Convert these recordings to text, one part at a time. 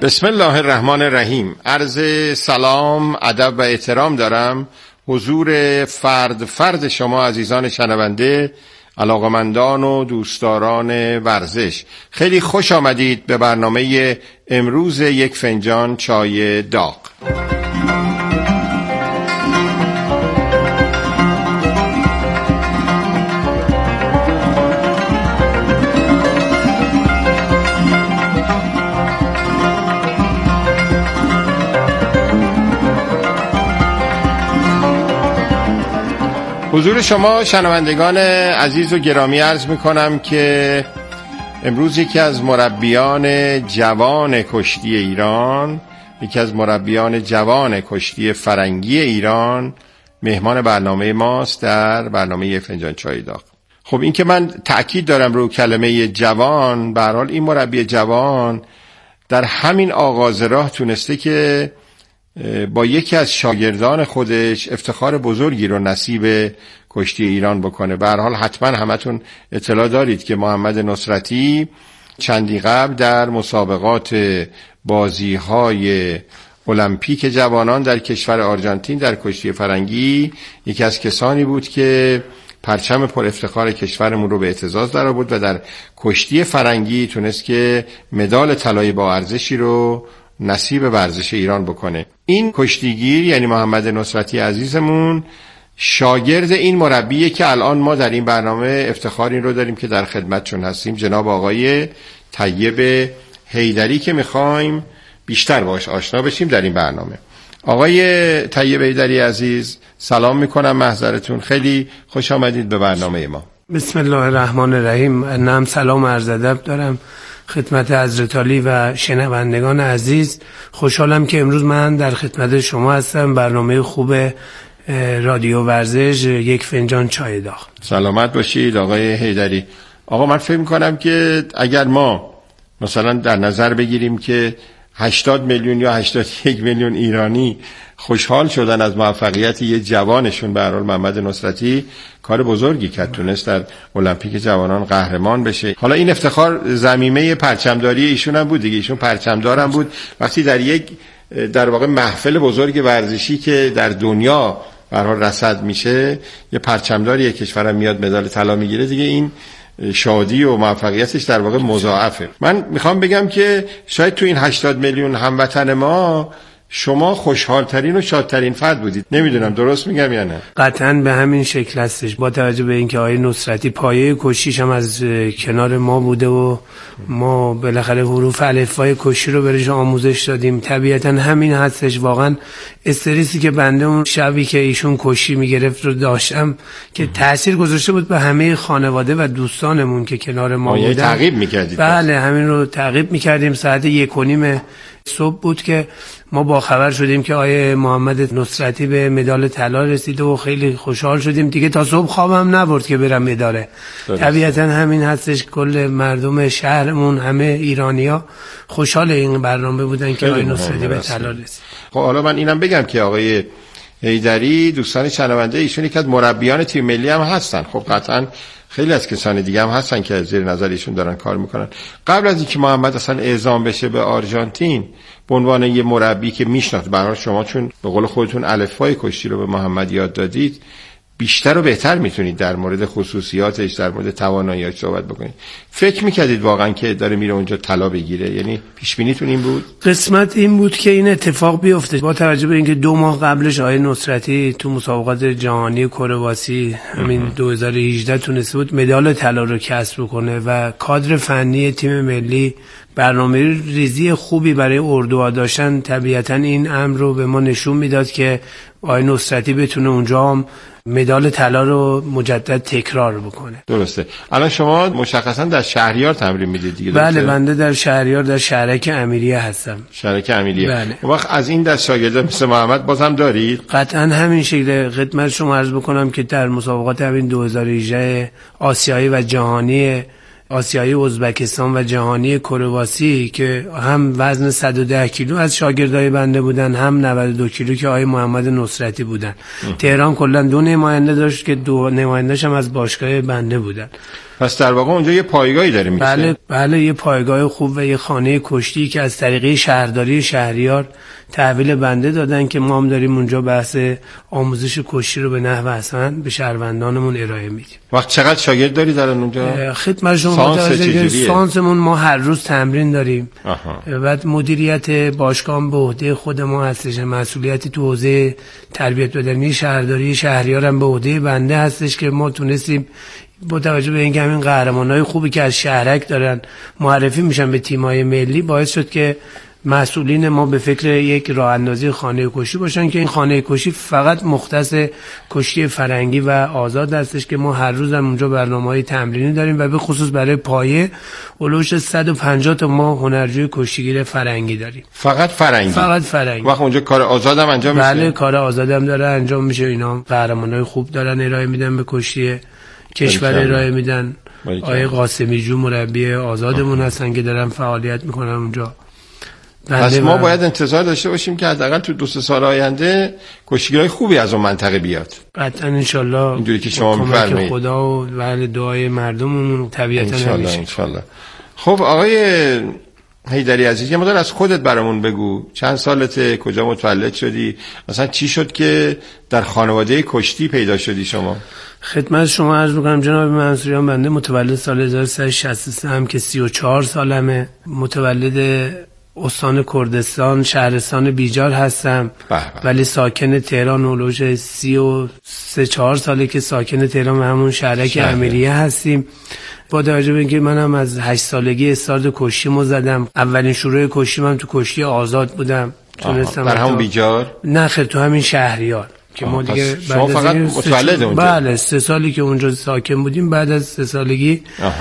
بسم الله الرحمن الرحیم. عرض سلام، ادب و احترام دارم حضور فرد شما عزیزان شنونده، علاقمندان و دوستداران ورزش. خیلی خوش آمدید به برنامه امروز یک فنجان چای داغ. حضور شما شنوندگان عزیز و گرامی عرض میکنم که امروز یکی از مربیان جوان کشتی ایران، یکی از مربیان جوان کشتی فرنگی ایران مهمان برنامه ماست در برنامه یک فنجان چای داغ. خب این که من تأکید دارم رو کلمه جوان، به هر حال این مربی جوان در همین آغاز راه تونسته که با یکی از شاگردان خودش افتخار بزرگی رو نصیب کشتی ایران بکنه. به هر حال حتما همتون اطلاع دارید که محمد نصرتی چندی قبل در مسابقات بازی‌های المپیک جوانان در کشور آرژانتین در کشتی فرنگی یکی از کسانی بود که پرچم پر افتخار کشورمون رو به اعتزاز در آورد و در کشتی فرنگی تونست که مدال طلایی با ارزشی رو نصیب ورزش ایران بکنه. این کشتیگیر یعنی محمد نصرتی عزیزمون شاگرد این مربیه که الان ما در این برنامه افتخار این رو داریم که در خدمتشون هستیم، جناب آقای طیب حیدری، که میخوایم بیشتر باش آشنا بشیم در این برنامه. آقای طیب حیدری عزیز سلام میکنم محضرتون، خیلی خوش آمدید به برنامه ما. بسم الله الرحمن الرحیم. نام سلام عرض ادب دارم خدمت حضرت عالی و شنوندگان عزیز. خوشحالم که امروز من در خدمت شما هستم. برنامه خوب رادیو ورزش یک فنجان چای داغ. سلامت باشید آقای حیدری. آقا من فکر میکنم که اگر ما مثلا در نظر بگیریم که 80 میلیون یا 81 میلیون ایرانی خوشحال شدن از موفقیت یه جوانشون، به هر حال محمد نصرتی کار بزرگی کرد، تونست در المپیک جوانان قهرمان بشه. حالا این افتخار ضمیمه پرچمداری ایشون هم بود دیگه، ایشون پرچمدار هم بود. وقتی در یک در واقع محفل بزرگ ورزشی که در دنیا به هر حال رصد میشه، یه پرچمدار یک کشورم میاد مدال طلا میگیره دیگه، این شادی و موفقیتش در واقع مضاعفه. من میخوام بگم که شاید تو این 80 میلیون هموطن ما شما خوشحالترین و شادترین فرد بودید. نمیدونم درست میگم یا نه؟ قطعاً به همین شکل هستش، با توجه به اینکه آقای نصرتی پایه کشیش هم از کنار ما بوده و ما بالاخره حروف الفبای کشی رو بهش آموزش دادیم. طبیعتاً همین هستش. واقعاً استرسی که بنده اون شبی که ایشون کشی میگرفت رو داشتم که تأثیر گذاشته بود به همه خانواده و دوستانمون که کنار ما بودن. تعقیب میکردید؟ بله، همین رو تعقیب میکردیم. ساعت 1:30 صبح بود که ما با خبر شدیم که آیه محمد نصرتی به مدال طلا رسیده و خیلی خوشحال شدیم دیگه. تا صبح خوابم نبرد که برم اداره. طبیعتا همین هستش، کل مردم شهرمون، همه ایرانیا خوشحال این برنامه بودن که آیه نصرتی به طلا رسید. خب حالا من اینم بگم که آقای حیدری دوستان شنونده ایشون یک از مربیان تیم ملی هم هستن. خب قطعا خیلی از کسان دیگه هم هستن که زیر نظر ایشون دارن کار میکنن. قبل از اینکه محمد اصلا اعزام بشه به آرژانتین به عنوان یه مربی که میشناخت، برای شما چون به قول خودتون الفبای کشتی رو به محمد یاد دادید، بیشتر و بهتر میتونید در مورد خصوصیاتش، در مورد توانایی‌اش صحبت بکنید. فکر میکردید واقعا که داره میره اونجا طلا بگیره؟ یعنی پیش بینیتون این بود؟ قسمت این بود که این اتفاق بیفته، با توجه به اینکه 2 ماه قبلش آقای نصرتی تو مسابقات جهانی کرواسی همین 2018 تونسته بود مدال طلا رو کسب کنه و کادر فنی تیم ملی برنامه ریزی خوبی برای اردوها داشتن. طبیعتا این امر رو به ما نشون میداد که آقای نصرتی بتونه اونجا هم مدال طلا رو مجدد تکرار بکنه. درسته. الان شما مشخصا در شهریار تمرین میدید دیگه؟ بله، بنده در شهریار در شهرک امیریه هستم. شهرک امیریه. بله. وقت از این دست شاگردان مثل محمد بازم دارید؟ قطعا همین شکل. خدمت شما عرض بکنم که در مسابقات همین 2018 آسیایی و جهانی آسیایی ازبکستان و جهانی کرواسی که هم وزن 110 کیلو از شاگردای بنده بودن، هم 92 کیلو که آقای محمد نصرتی بودن. تهران کلا 2 نماینده داشت که 2 نماینده‌اش هم از باشگاه بنده بودن. پس در واقع اونجا یه پایگاهی داره میشه؟ بله یه پایگاه خوب و یه خانه کشتی که از طریق شهرداری شهریار تحویل بنده دادن که ما هم داریم اونجا بحث آموزش کشتی رو به نحو حسن به شهروندانمون ارائه میدیم. وقت چقدر شاگرد داری در اونجا؟ خدمت شما سانسمون ما هر روز تمرین داریم. بعد مدیریت باشگاه به عهده خود ما هستش، مسئولیتی تو حوزه تربیت بدنی شهرداری شهریار هم به عهده بنده هستش که ما تونستیم با توجه به اینکه همین قهرمانای خوبی که از شهرک دارن معرفی میشن به تیم‌های ملی، باعث شد که مسئولین ما به فکر یک راه اندازی خانه کشتی باشن که این خانه کشتی فقط مختص کشتی فرنگی و آزاد هستش که ما هر روز هم اونجا برنامه‌های تمرینی داریم و به خصوص برای پایه اولوش 150 تا ما هنرجوی کشتیگیر فرنگی داریم. فقط فرنگی. وقت اونجا کار آزاد هم انجام میشه؟ بله کار آزاد هم داره انجام میشه. اینا قهرمانای خوب دارن ارائه میدن به کشتی کشور ارائه میدن. آقای قاسمی جو مربی آزادمون هستن که دارن فعالیت میکنن اونجا. پس ما باید انتظار داشته باشیم که حداقل تو 2-3 سال آینده کشتیگیرای خوبی از اون منطقه بیاد. قطعا ان شاء الله. اینجوری که شما می‌فرمایید. خدا و دعای مردممون طبیعتا ان شاء الله. خب آقای حیدری عزیز، یه مقدار از خودت برامون بگو. چند سالته؟ کجا متولد شدی؟ مثلا چی شد که در خانواده کشتی پیدا شدی شما؟ خدمت شما عرض می‌کنم جناب منصوریان، بنده متولد سال 1363 هم که 34 سالمه. متولد استان کردستان شهرستان بیجار هستم. ولی ساکن تهران اولوش 33-4 ساله که ساکن تهران و همون شهرک امیریه هستیم. با توجه به اینکه منم از 8 سالگی استارت کشتیمو زدم. اولین شروع کشتیم هم تو کشتی آزاد بودم. تونستم در همون بیجار؟ نه خیر، تو همین شهریار که ما دیگه شما فقط متولد اونجا؟ بله 3 سالی که اونجا ساکن بودیم، بعد از 3 سالگی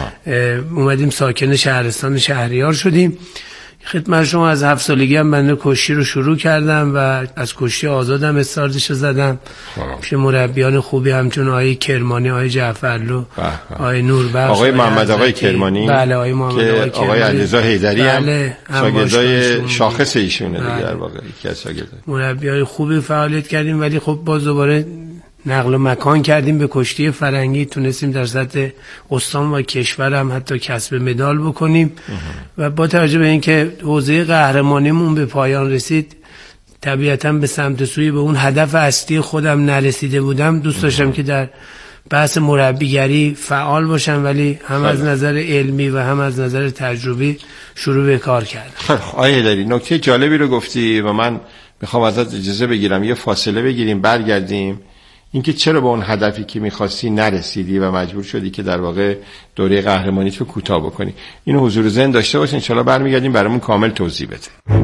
اومدیم ساکن شهرستان شهریار شدیم. خدمت شما از 7 سالگی هم بنده کشتی رو شروع کردم و از کشتی آزادم استارتش رو زدم. پیش مربیان خوبی همچون آقای کرمانی، آقای جعفرلو، آقای نوربخش، آقای محمد آقای کرمانی. بله آقای محمد آقای کرمانی. آقای علیرضا حیدری هم شاگردای شاخص ایشونه دیگه. در واقع یکی از شاگردای مربیای خوبی فعالیت کردیم، ولی خب باز دوباره نقل مکان کردیم به کشتی فرنگی. تونستیم در سطح استان و کشور هم حتی کسب مدال بکنیم و با توجه به اینکه حوزه قهرمانیمون به پایان رسید، طبیعتاً به سمت سوی به اون هدف اصلی خودم نرسیده بودم. دوست داشتم که در بحث مربیگری فعال باشم، ولی هم از نظر علمی و هم از نظر تجربی شروع به کار کردم. آیه داری نکته جالبی رو گفتی و من میخوام ازت اجازه بگیرم یه فاصله بگیریم برگردیم. اینکه چرا به اون هدفی که می‌خواستی نرسیدی و مجبور شدی که در واقع دوره قهرمانی تو کوتاه بکنی، اینو حضور ذهن داشته باش. ان شاءالله برمیگردیم برامون کامل توضیح بده.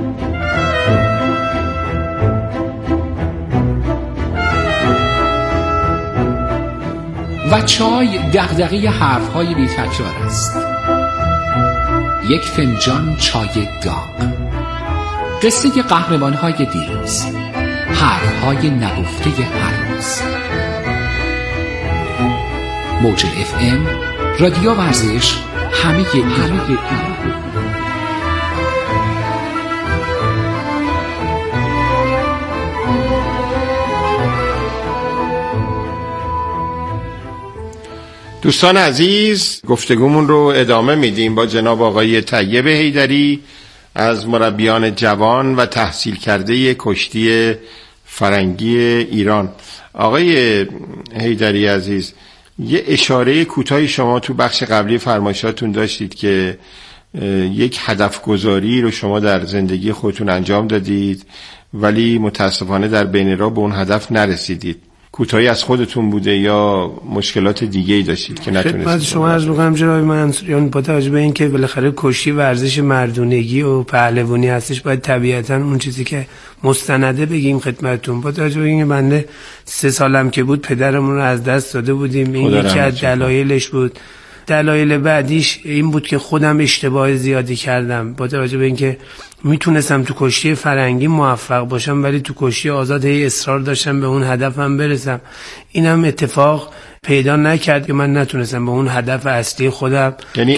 و چای دغدغه حرف‌های بی‌تکرار است. یک فنجان چای داغ، قصه قهرمان‌های دیروز، حرف‌های نگفته هر روز. موج FM، رادیو ورزش، همه ایران. دوستان عزیز، گفتگومون رو ادامه میدیم با جناب آقای طیب حیدری از مربیان جوان و تحصیل کرده کشتی فرنگی ایران. آقای حیدری عزیز، یه اشاره کوتاهی شما تو بخش قبلی فرمایشاتون داشتید که یک هدف گذاری رو شما در زندگی خودتون انجام دادید ولی متاسفانه در بین راه به اون هدف نرسیدید. کوتاهی از خودتون بوده یا مشکلات دیگه‌ای داشتید که نتونستید؟ خدمت شما عرض می‌کنم جناب منصوریان، با توجه به اینکه بالاخره کشتی ورزش مردونگی و پهلوانی هستش، باید طبیعتاً اون چیزی که مستنده بگیم خدمتتون. با توجه به اینکه بنده 3 سالم که بود پدرمون رو از دست داده بودیم، این یکی از دلایلش بود. دلایل بعدیش این بود که خودم اشتباه زیادی کردم. با توجه به اینکه میتونستم تو کشتی فرنگی موفق باشم ولی تو کشتی آزاد هی اصرار داشتم به اون هدفم برسم. اینم اتفاق پیدا نکرد که من نتونستم به اون هدف اصلی خودم، یعنی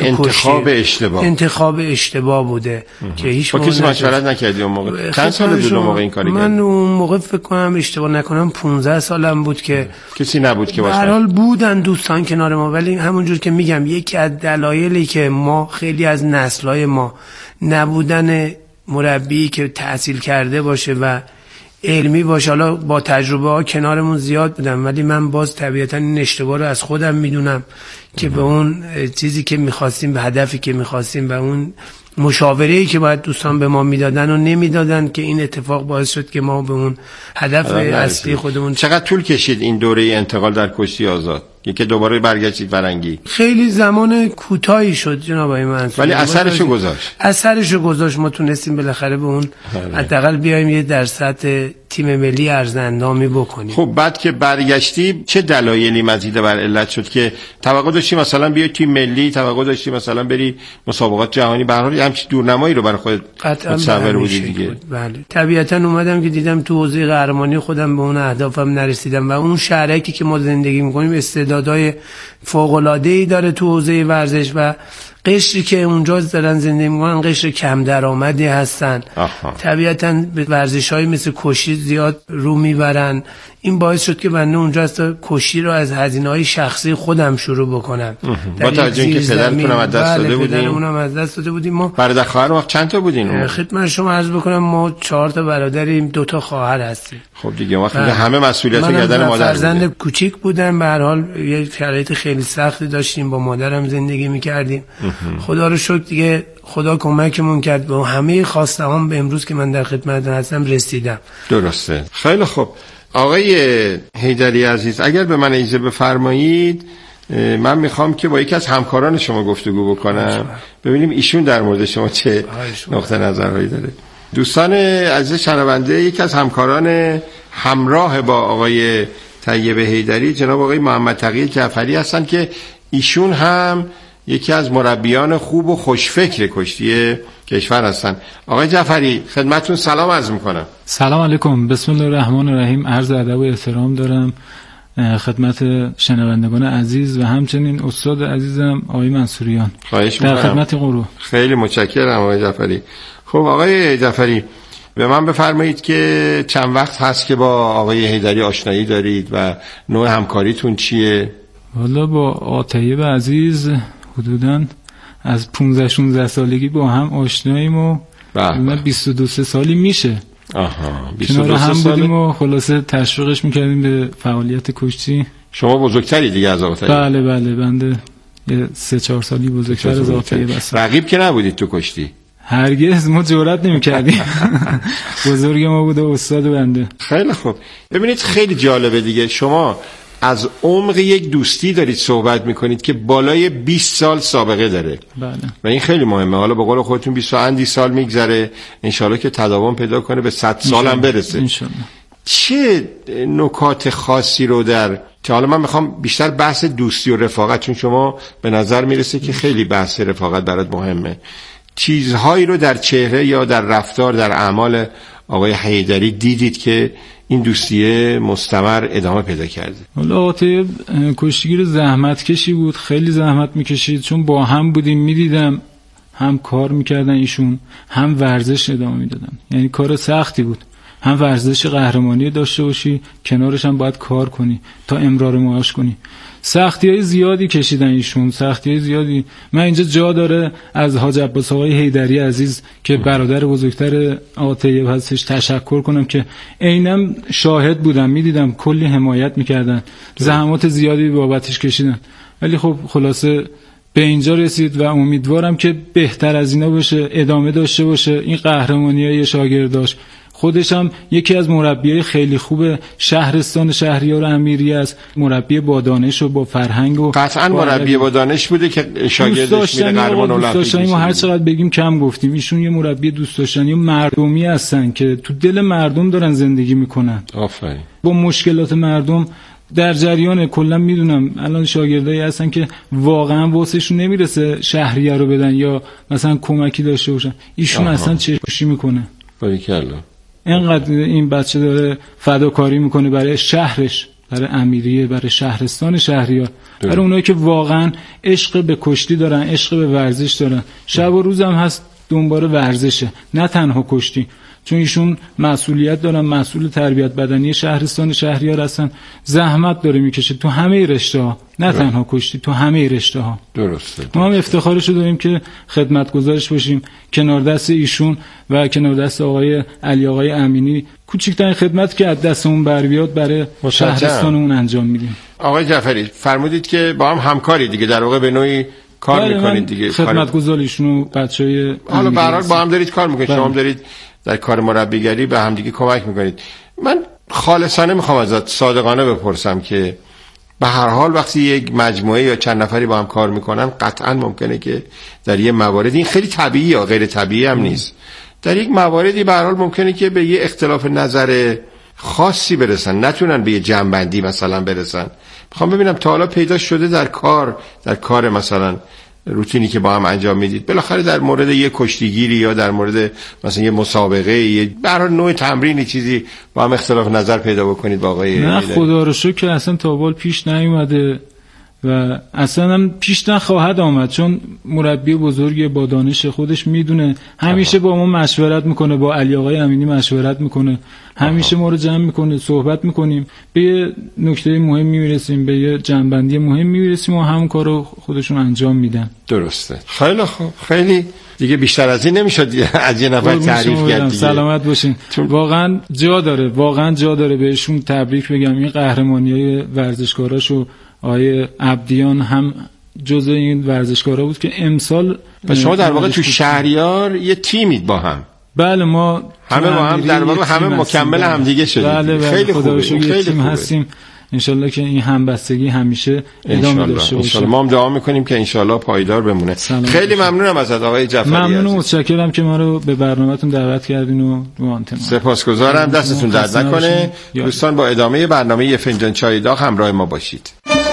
انتخاب اشتباه بوده که هیچ با کسی مشورت نکردی اون موقع؟ چند سال بود اون موقع این کاری کردی؟ من اون موقع فکر کنم اشتباه نکنم 15 سالم بود که کسی نبود که به هر حال بودن دوستان کنار ما، ولی همونجور که میگم یکی از دلایلی که ما خیلی از نسل‌های ما نبودن مربی که تحصیل کرده باشه و علمی باشه، حالا با تجربه ها کنارمون زیاد بودم، ولی من باز طبیعتا این اشتباه رو از خودم میدونم که به اون چیزی که میخواستیم، به هدفی که میخواستیم و اون مشاوره‌ای که باید دوستان به ما میدادن و نمیدادن، که این اتفاق باعث شد که ما به اون هدف اصلی خودمون. چقدر طول کشید این دوره انتقال در کشتی آزاد که دوباره برگشتید فرنگی؟ خیلی زمان کوتاهی شد جناب آقای منصوری، ولی اثرشو گذاشت. ما تونستیم بالاخره به اون حداقل بیایم یه در سطح تیم ملی ارزندامی بکنیم. خب بعد که برگشتی چه دلایلی مزید بر علت شد که توقع داشتی مثلا بیای تیم ملی، توقع داشتی مثلا بری مسابقات جهانی، به هر حال همچین دورنمایی رو برای خودت متصور بودی دیگه؟ بله طبیعتا اومدم که دیدم تو حوزه قهرمانی خودم به اون اهدافم نرسیدم و اون شهرکی که ما زندگی می‌کنیم استعدادهای فوق‌العاده‌ای داره تو حوزه ورزش و قشری که اونجا دارن زندگی میکنن قشر کم درآمدی هستن. طبیعتاً به ورزش‌های مثل کشتی زیاد رو میبرن. این باعث شد که من اونجا از کشتی رو از هزینه‌های شخصی خودم شروع بکنم. با توجه اینکه پدرتون هم از دست داده بودین؟ پدرمون هم از دست داده بودیم. ما برادر خواهر وقت چند تا بودین؟ خدمت شما عرض بکنم ما 4 تا برادریم، 2 تا خواهر هستیم. خب دیگه وقتی همه مسئولیت‌ها گردن مادر. فرزند کوچیک بودم، به هر حال یه شرایط خیلی سختی داشتیم، با مادرم زندگی می‌کردیم. خدا رو شکر دیگه خدا کمکمون کرد، به همه خواسته‌هام به امروز که من در خدمتتون هستم رسیدم. درسته. خیلی خوب. آقای حیدری عزیز، اگر به من اجازه بفرمایید من میخوام که با یکی از همکاران شما گفتگو بکنم، ببینیم ایشون در مورد شما چه نقطه نظرهایی داره. دوستان عزیز شنونده، یکی از همکاران همراه با آقای طیب حیدری جناب آقای محمد تقی جعفری هستن که ایشون هم یکی از مربیان خوب و خوشفکر کشتی کشور هستن. آقای جعفری خدمتتون سلام عرض میکنم. سلام علیکم، بسم الله الرحمن الرحیم. عرض ادب و احترام دارم خدمت شنوندگان عزیز و همچنین استاد عزیزم آقای منصوریان. خواهش میکنم. در خدمت قرو. خیلی متشکرم آقای جعفری. خب آقای جعفری به من بفرمایید که چند وقت هست که با آقای حیدری آشنایی دارید و نوع همکاریتون چیه؟ والا با آطیب عزیز حدوداً از 15-16 سالگی با هم آشناییم و 22 سالی میشه. آها، 22 هم بودیم و خلاصه تشویقش میکردیم به فعالیت کشتی. شما بزرگتری دیگه از آطیب؟ بله بنده یه 3-4 سالی بزرگتر از آطیب هستم. رقیب که نبودید تو کشتی؟ هرگز ما جرئت نمی‌کردیم. بزرگ ما بود استاد بنده. خیلی خوب. ببینید خیلی جالبه دیگه، شما از عمق یک دوستی دارید صحبت میکنید که بالای 20 سال سابقه داره. بله. و این خیلی مهمه. حالا به قول خودتون 20 اندی سال میگذره، انشالله که تداوم پیدا کنه به 100 سال هم برسه. انشالله. چه نکات خاصی رو در که حالا من میخوام بیشتر بحث دوستی و رفاقت، چون شما به نظر میرسه که خیلی بحث رفاقت برات مهمه، چیزهایی رو در چهره یا در رفتار، در اعمال آقای حیدری دیدید که این دوستیه مستمر ادامه پیدا کرده؟ حالا آطیب کشتیگیر زحمت کشی بود، خیلی زحمت میکشید، چون با هم بودیم میدیدم هم کار میکردن ایشون هم ورزش ادامه میدادن، یعنی کار سختی بود، هم ورزش قهرمانی داشته باشی کنارش هم باید کار کنی تا امرار معاش کنی. سختی‌های زیادی کشیدن ایشون، سختی‌های زیادی. من اینجا جا داره از حاج عباس آقای حیدری عزیز که برادر بزرگتر آطیب هستش تشکر کنم که عیناً شاهد بودم، میدیدم کلی حمایت میکردن، زحمات زیادی بابتش کشیدن، ولی خب خلاصه به اینجا رسید و امیدوارم که بهتر از اینا بشه، ادامه داشته باشه. این قهرمانی‌های شاگرداش، خودش هم یکی از مربیای خیلی خوب شهرستان شهریار امیری است، مربی با دانش و با فرهنگ و قطعا مربی با دانش بوده که شاگردش میره قهرمان المپیک. ما هر چقدر بگیم کم گفتیم. ایشون یه مربی دوست داشتنی و مردمی هستن که تو دل مردم دارن زندگی میکنن. آفرین. با مشکلات مردم در جریان. کلا میدونم الان شاگردایی هستن که واقعا واسهشون نمیرسه شهریه رو بدن یا مثلا کمکی داشته باشن، ایشون اصلا چشم‌پوشی میکنه. باریکلا. اینقدر این بچه داره فداکاری میکنه برای شهرش، برای امیریه، برای شهرستان شهریار، برای اونایی که واقعا عشق به کشتی دارن، عشق به ورزش دارن. شب و روز هم هست دنبال ورزشه، نه تنها کشتی، چون ایشون مسئولیت دارن، مسئول تربیت بدنی شهرستان شهریار هستن، زحمت داره میکشه تو همه رشته‌ها، نه تنها کشتی، تو همه رشته‌ها. درسته. ما هم افتخارشو داریم که خدمتگزارش باشیم کنار دست ایشون و کنار دست آقای علی آقای امینی. کوچکترین خدمت که از دستمون بر بیاد برای شهرستانمون انجام میدیم. آقای جعفری فرمودید که با هم همکاری دیگه، در واقع به نوعی کار میکنید دیگه. خدمتگزار ایشون و بچهای حالا به هر حال با هم دارید کار میکنید. شما هم دارید در کار مربیگری به هم دیگه کمک میکنید. من خالصانه میخوام ازت صادقانه بپرسم که به هر حال وقتی یک مجموعه یا چند نفری با هم کار میکنن قطعا ممکنه که در یه موارد، این خیلی طبیعی یا غیر طبیعی هم نیست، در یک مواردی به هر حال ممکنه که به یه اختلاف نظر خاصی برسن، نتونن به یه جمع‌بندی مثلا برسن. میخوام ببینم تا حالا پیدا شده در کار مثلا روتینی که با هم انجام میدید، بالاخره در مورد یه کشتیگیری یا در مورد مثلا یه مسابقه، یه برای نوع تمرینی چیزی با هم اختلاف نظر پیدا بکنید با آقای؟ نه خدا رو شکر که اصلا تا بال پیش نیومده و اصلا هم پیش نخواهد آمد، چون مربی بزرگی با دانش خودش میدونه، همیشه با ما مشورت میکنه، با علی آقای امینی مشورت میکنه، همیشه ما رو جمع میکنه، صحبت میکنیم، به یه نکته مهم میرسیم، به یه جنبندی مهم میرسیم و همون کارو خودشون انجام میدن. درسته. خیلی خوب. خیلی دیگه بیشتر از این نمیشد از یه نفر تعریف کرد. سلامت باشین. واقعا جا داره بهشون تبریک بگم. این قهرمانیای ورزشکاراشو آقای عبدیان هم جزء این ورزشکارا بود که امسال. و شما در واقع تو شهریار یه تیمید با هم؟ بله، ما همه با هم در واقع همه مکمل هم دیگه شدید. بله خیلی خوبه. خیلی تیم هستیم. انشالله که این همبستگی همیشه ادامه داشته باشه. ما هم دعا میکنیم که انشالله پایدار بمونه. خیلی ممنونم ازت آقای جعفری. ممنون و متشکرم که ما رو به برنامه‌تون دعوت کردین و رو آنتن. سپاسگزارم. دستتون درد نکنه. دوستان با ادامه برنامه یه فنجان چای داغ همراه ما باشید.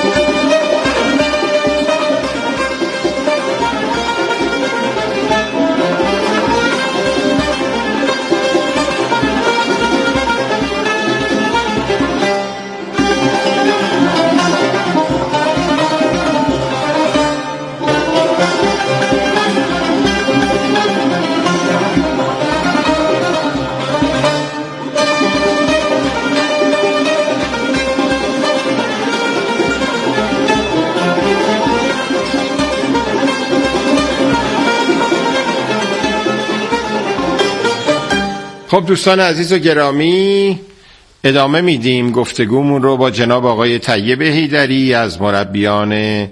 خب دوستان عزیز و گرامی، ادامه میدیم گفتگومون رو با جناب آقای طیب حیدری از مربیان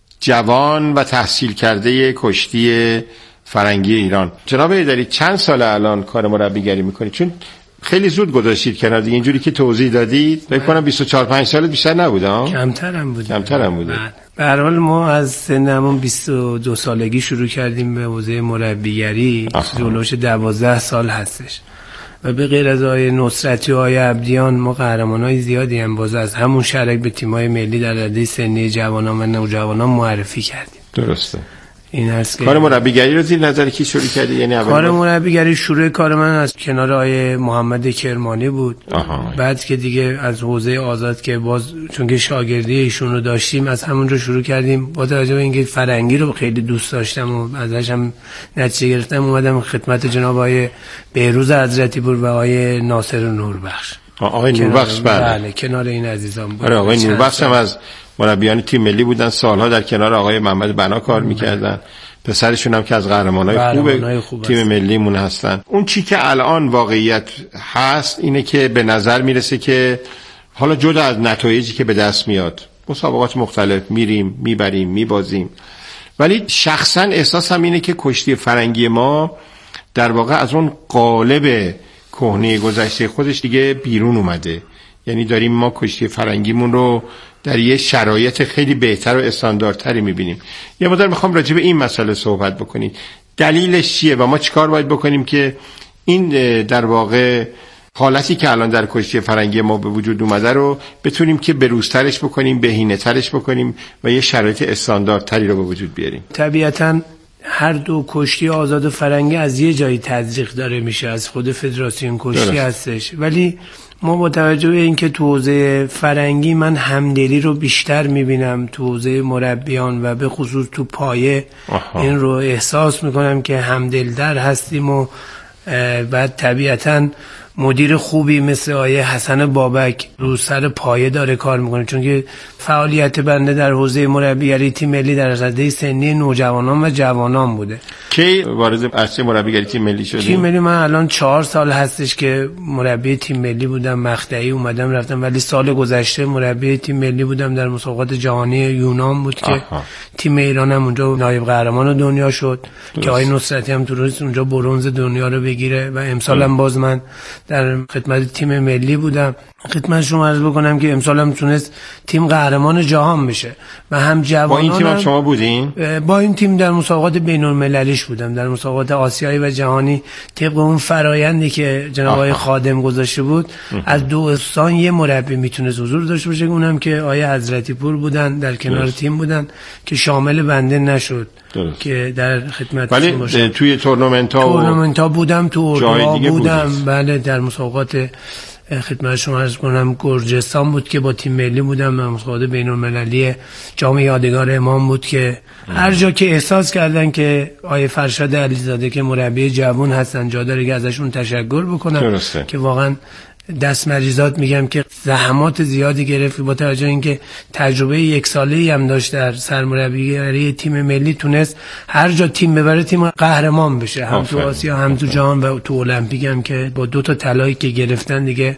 جوان و تحصیل کرده کشتی فرنگی ایران. جناب حیدری چند سال الان کار مربیگری میکنید؟ چون خیلی زود گذاشتید کنار دیگه، اینجوری که توضیح دادید فکر کنم 24-25 سال بیشتر نبوده ها؟ کمترم بوده. به هر حال ما از سنمون 22 سالگی شروع کردیم به حوزه مربیگری، جلوش 12 سال هستش و به غیر از آقای نصرتی و آقای عبدیان ما قهرمانای زیادی هم باز از همون شرک به تیم‌های ملی در رده سنی جوانان و نوجوانان معرفی کردیم. درسته. این هست که کار مربیگری رو زیر نظر کی شروع کردی؟ یعنی کار مربیگری شروع کار من از کنار آقای محمد کرمانی بود. بعد که دیگه از حوزه آزاد که باز چون که شاگردی ایشون رو داشتیم از همونجا شروع کردیم. با توجه به اینکه فرنگی رو خیلی دوست داشتم و ازش هم نتیجه گرفتم، اومدم خدمت جناب آقای بهروز حضرتی پور و آقای ناصر نوربخش. آقای نوربخش بله کنار این عزیزان بود. آقای نوربخش هم از مربیان تیم ملی بودن، سالها در کنار آقای محمد بنا کار میکردن. پسرشون هم که از قهرمانای خوب تیم ملیمون هستن. اون چی که الان واقعیت هست اینه که به نظر میرسه که حالا جدا از نتایجی که به دست میاد، مسابقات مختلف میریم، میبریم، میبازیم، ولی شخصا احساسم اینه که کشتی فرنگی ما در واقع از اون قالب کهنه گذشته خودش دیگه بیرون اومده. یعنی داریم ما کشتی فرنگیمون رو در یه شرایط خیلی بهتر و استانداردتری میبینیم. یه مقدار میخوام راجع به این مسئله صحبت بکنید. دلیلش چیه و ما چیکار باید بکنیم که این در واقع حالتی که الان در کشتی فرنگی ما به وجود اومده رو بتونیم که بروزترش بکنیم، بهینه‌ترش بکنیم و یه شرایط استانداردتری رو به وجود بیاریم؟ طبیعتاً هر دو کشتی آزاد و فرنگی از یه جایی تزریق داره میشه، از خود فدراسیون کشتی هستش. ولی ما با توجه به اینکه تو حوزه فرنگی من همدلی رو بیشتر میبینم تو حوزه مربیان و به خصوص تو پایه این رو احساس میکنم که همدل‌تر هستیم و بعد طبیعتاً مدیر خوبی مثل آیه حسن بابک رو سر پایه داره کار میکنه، چون که فعالیت بنده در حوزه مربیگری تیم ملی در رده سنی نوجوانان و جوانان بوده. کی وارد عرصه مربیگری تیم ملی شدی؟ تیم ملی من الان 4 سال هستش که مربی تیم ملی بودم، مقطعی اومدم رفتم، ولی سال گذشته مربی تیم ملی بودم در مسابقات جهانی یونان بود که تیم ایران هم اونجا نایب قهرمان دنیا شد که آقای نصرتی هم تونست اونجا برنز دنیا رو بگیره و امسال هم باز من در خدمت تیم ملی بودم. خدمت شما عرض بکنم که امسال هم تونست تیم قهرمان جهان بشه و هم جوانان. با این تیم هم شما بودین؟ با این تیم در مسابقات بین‌المللیش بودم، در مسابقات آسیایی و جهانی طبق اون فرایندی که جناب آقای خادم گذاشته بود از دو استان یه مربی میتونست حضور داشته باشه، اونم که آقای حضرتی پور بودن در کنار تیم بودن که شامل بنده نشد که در خدمت ولی توی تورنمنت‌ها بودم، تو اروپا بودم. بله در مسابقات خدمت شما عرض کنم گرجستان بود که با تیم ملی بودم، مسابقات بین‌المللی جام یادگار امام بود که هر جا که احساس کردن که آیه فرشاد علیزاده که مربی جوان هستن جا داره که ازشون تشکر بکنم که واقعا دست مریضات میگم که زحمات زیادی گرفت، با توجه اینکه تجربه 1 ساله‌ای هم داشت در سرمربیگری تیم ملی، تونست هر جا تیم ببره تیم قهرمان بشه، هم تو آسیا هم تو جهان و تو المپیک هم که با 2 تا طلایی که گرفتن دیگه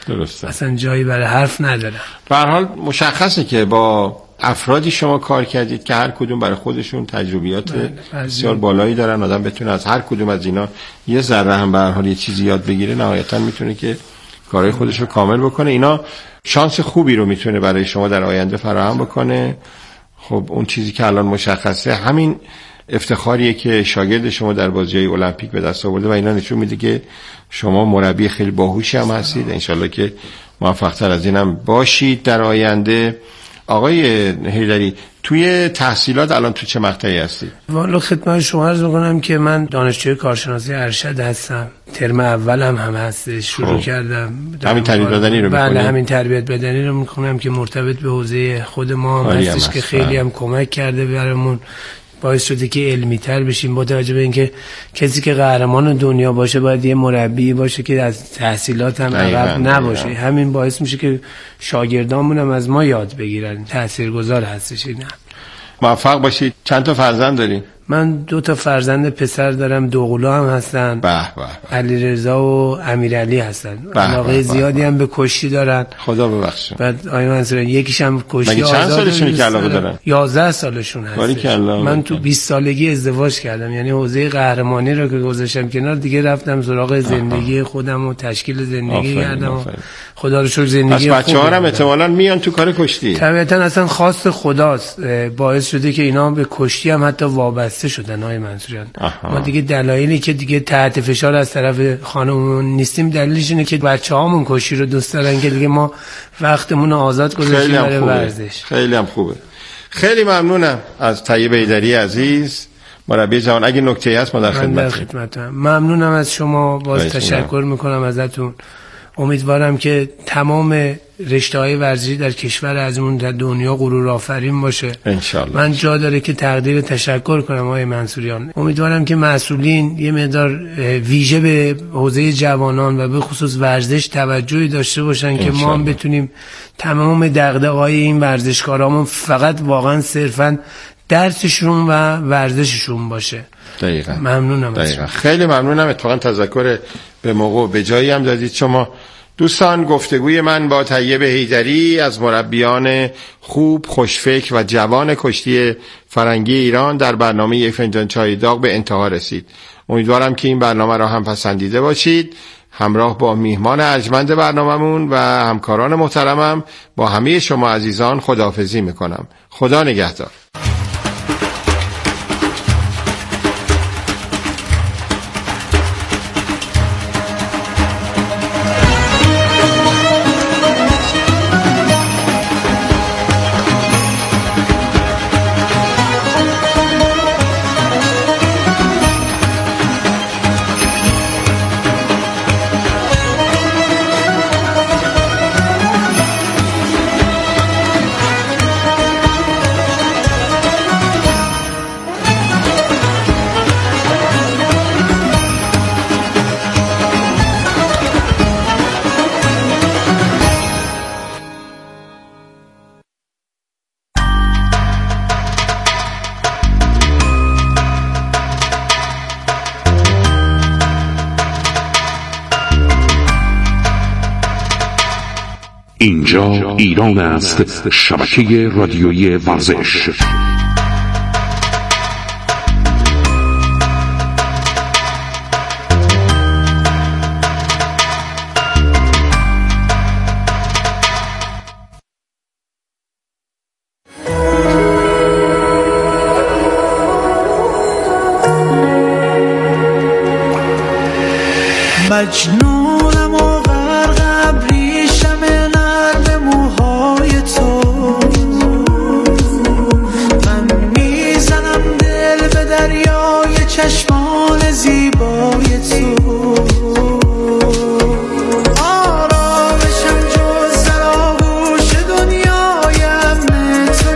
اصلا جایی برای حرف نداره. به هر حال مشخصه که با افرادی شما کار کردید که هر کدوم برای خودشون تجربیات بسیار بالایی دارن، آدم بتونه از هر کدوم از اینا یه ذره هم به هر حال یه چیزی یاد بگیره، نهایتا میتونه که کارهای خودش رو کامل بکنه. اینا شانس خوبی رو میتونه برای شما در آینده فراهم بکنه. خب اون چیزی که الان مشخصه همین افتخاریه که شاگرد شما در بازی‌های المپیک به دست آورده و اینا نشون میده که شما مربی خیلی باهوشی هم هستید. انشالله که موفق‌تر از اینم باشید در آینده. آقای حیدری توی تحصیلات الان تو چه مقطعی هستی؟ والا خدمت شما عرض می‌کنم که من دانشجوی کارشناسی ارشد هستم، ترم اولم هم هست، شروع کردم همین تربیت بدنی رو می‌کنم. بله همین تربیت بدنی رو می‌کنم که مرتبط به حوزه خود ما هم هستش که خیلی هم کمک کرده برامون، باعث شده که علمی تر بشیم. با توجه به اینکه کسی که قهرمان دنیا باشه باید یه مربی باشه که از تحصیلات هم عقب نباشه. همین باعث میشه که شاگردامون هم از ما یاد بگیرن، تاثیرگذار هستش. اینا موفق باشید. چند تا فرزند داری؟ من 2 تا فرزند پسر دارم، دوقلو هم هستن، علیرضا و امیرعلی هستن. علاقه زیادی هم به کشتی دارن، خدا ببخشه. بعد آقای منصور یکیش هم کشتی آزاد. چند سالشونه که علاقه دارن؟ 11 سالشون هست. من تو 20 سالگی ازدواج کردم، یعنی حوزه قهرمانی رو که گذاشتم کنار، دیگه رفتم سراغ زندگی خودم و تشکیل زندگی کردم. خدا رو شکر زندگی خوبه. بچه‌ها هم احتمالاً میان تو کار کشتی. طبیعتاً اصلا خواست خداست، باعث شده که اینا به کشتی هم حتی وابسته شدن. های منصوریان ما دیگه دلایلی که دیگه تحت فشار از طرف خانممون نیستیم دلیلش اینه که بچه‌هامون کشتی رو دوست دارن که دیگه ما وقتمون رو آزاد گذاشتیم برای ورزش. خیلی هم خوبه. خیلی ممنونم از طیب حیدری عزیز مربی جوان. اگه نکته‌ای هست ما در خدمتم. ممنونم از شما، باز تشکر میکنم ازتون. امیدوارم که تمام رشته‌های ورزشی در کشور ازمون در دنیا غرور آفرین باشه انشالله. من جا داره که تقدیر تشکر کنم آقای منصوریان. امیدوارم که مسئولین یه مقدار ویژه به حوزه جوانان و به خصوص ورزش توجهی داشته باشن که ما هم بتونیم تمام دغدغه‌های این ورزشکارامون فقط واقعا صرفاً درسشون و ورزششون باشه. دقیقاً. ممنونم. خیلی ممنونم. اتفاقا تذکر به موقع به جایی هم دادید شما. دوستان، گفتگوی من با طیب حیدری از مربیان خوب، خوشفکر و جوان کشتی فرنگی ایران در برنامه یک فنجان چای داغ به انتها رسید. امیدوارم که این برنامه را هم پسندیده باشید. همراه با میهمان ارجمند برنامه‌مون و همکاران محترمم با همه شما عزیزان خداحافظی میکنم. خدا نگهدار. اینجا ایران است، شبکه رادیویی ورزش. مجنونم و غرق ابریشم نرم موهای تو، من میزنم دل به دریای چشمان زیبای تو. آرامشم جز در آغوش دنیای امن تو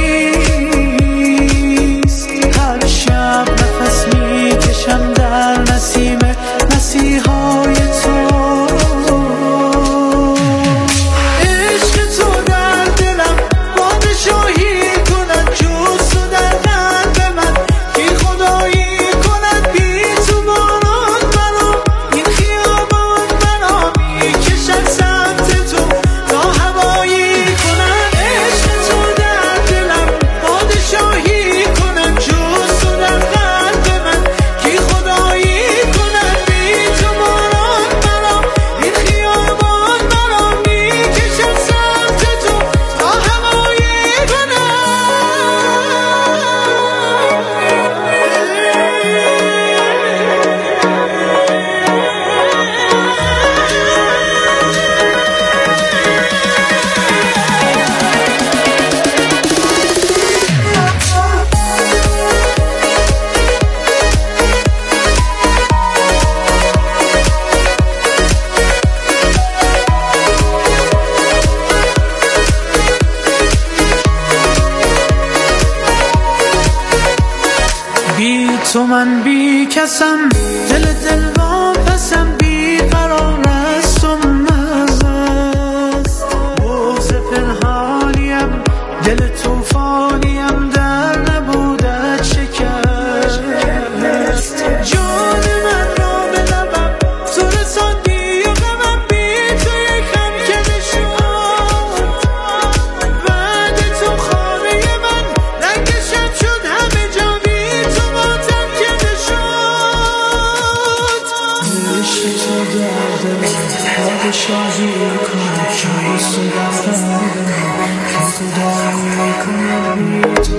نیست. هر شب نفس میکشم در نسیم مسیحای تو. عشق تو در دلم پادشاهی کند، جز تو در قلب من کی خدایی کند. بی تو باران منو این خیابان منو میکشد سمت تو تا هوایی کنم. عشق تو در دلم پادشاهی کند، جز تو در قلب من کی خدایی کند. بی تو من بی کسم، دل دلوام پسم، بی قرار است و مزه است. بغض پنهانیم، دل توفانیم، در نبودت شکست. جان من را به لبم تو رساندی و غمم بی تو یکم کده شد. بعد تو خانه من رنگ شب شد، همه جا بی تو ماتم کده شد. عشق تو در دلم پادشاهی کند، جز تو در قلب من کی خدایی کند. بی تو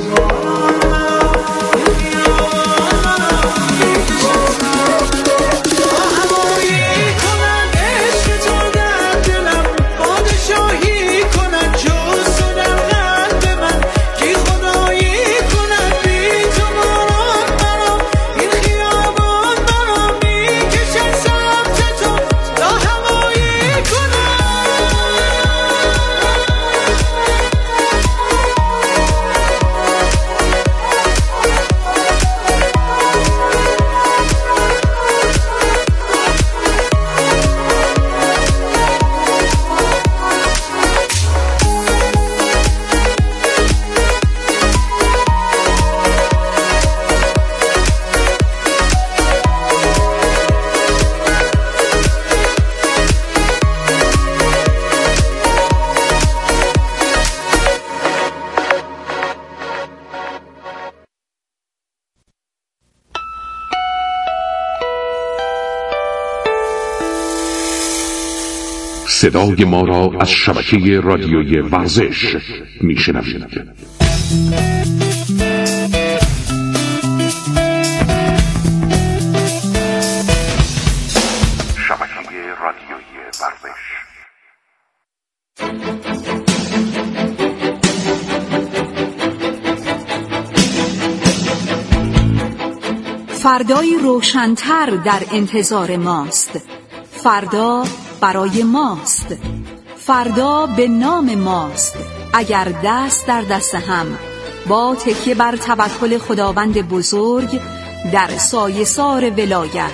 صدای ما را از شبکه رادیویی ورزش میشنوید. شبکه رادیویی ورزش. فردایی روشن‌تر در انتظار ماست. فردا برای ماست. فردا به نام ماست. اگر دست در دست هم با تکیه بر توکل خداوند بزرگ در سایه‌سار ولایت